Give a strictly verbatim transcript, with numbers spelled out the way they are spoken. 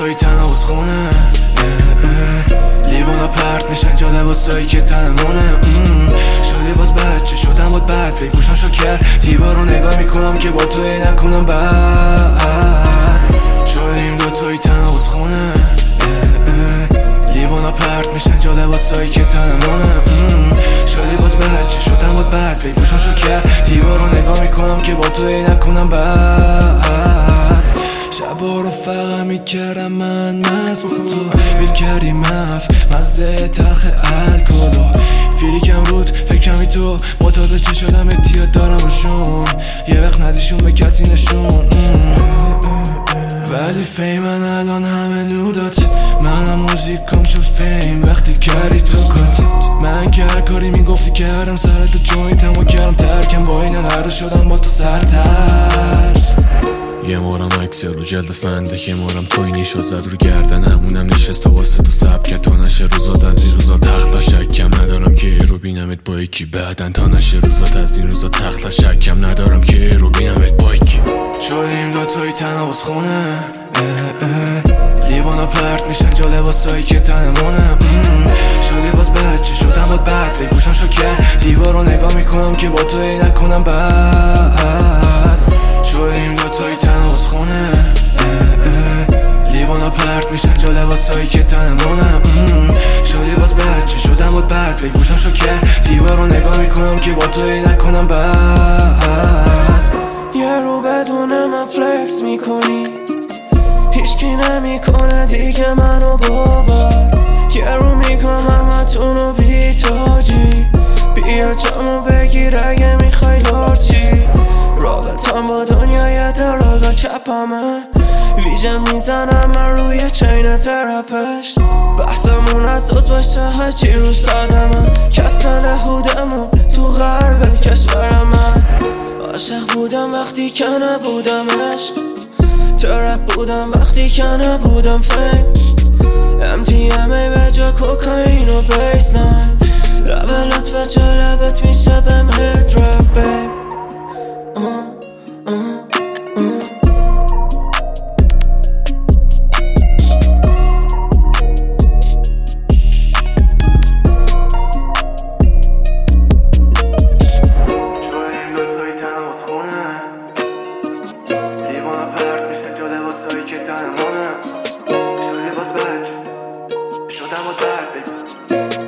توی تنابوز خونه، لیوانا پرت میشن جا لباسایی که تنمونه. شدی باز بچه شدم بود بد بپوشم شکر، دیوار رو نگاه میکنم که با توی نکنم بس. شدیم دو توی تنابوز خونه، لیوانا پرت میشن جا لباسایی که تنمونه. شدی باز بچه شدم بود بد بپوشم شکر، دیوار رو نگاه میکنم که با توی نکنم بس. شبا رو فقط میکردم من مست با تو، بیکردی مف مزه تلخ الکلو، فیلیکم رود فکرمی تو معتاد چه شدم احتیاط دارم روشون، یه وقت ندیشون به کسی نشون. ولی فیمن الان همه نودات، منم موزیکم شد فیم وقتی کردی تو کات. من که هر کاری میگفتی کردم، سرتو جوینتم و کردم ترکم، با این هر شدم با تو سرتر. یه مورم اکسل رو جلد فنده، یه مورم توینی شد زد رو گردنم، اونم نشسته واسه تو سب کرد تا نشه روزات از این روزا تخلا. شکم ندارم که رو بینمت با یکی بعدن، تا نشه روزات از این روزا تخلا. شکم ندارم که رو بینمت با یکی. شدیم دو توی تنابوز خونه، لیوانا پرت میشن جا لباسایی که تنمونه. شدی باز بچه شدم بود بد بپوشم شکر، دیوار رو نگاه میکنم که با توی نکنم بس. شدیم دو توی تنابوز خونه، لیوانا پرت میشن جا لباسایی که تنمونه. شدی باز بچه شدم بود بد بپوشم شکر، دیوار رو نگاه میکنم که با توی نکنم بس. یه رو بدون من فلکس میکنی، هیچکی نمیکنه دیگه منو باور. یه رو میکنم همتونو بی تاجی، بیا جامو بگیر اگه میخوای لارچی. رابطم با دنیای دراگا چپمه، ویژه میزنم من روی چین ترپش. بحثمون از دوز باشه هرچی رو سادمه، کسل هودمو تو غرب کشورمه. عاشق بودم وقتی که نبودمش، ترپ بودم وقتی که نبودم فیم. ام دی ام ای به جا کوکاین و بیسلاین، رولات به جا لبت میشه بهم هیت رپ بیم. لیوانا پرت میشن جا لباسایی که تنمونه. شدی باز بچه شدم بود بد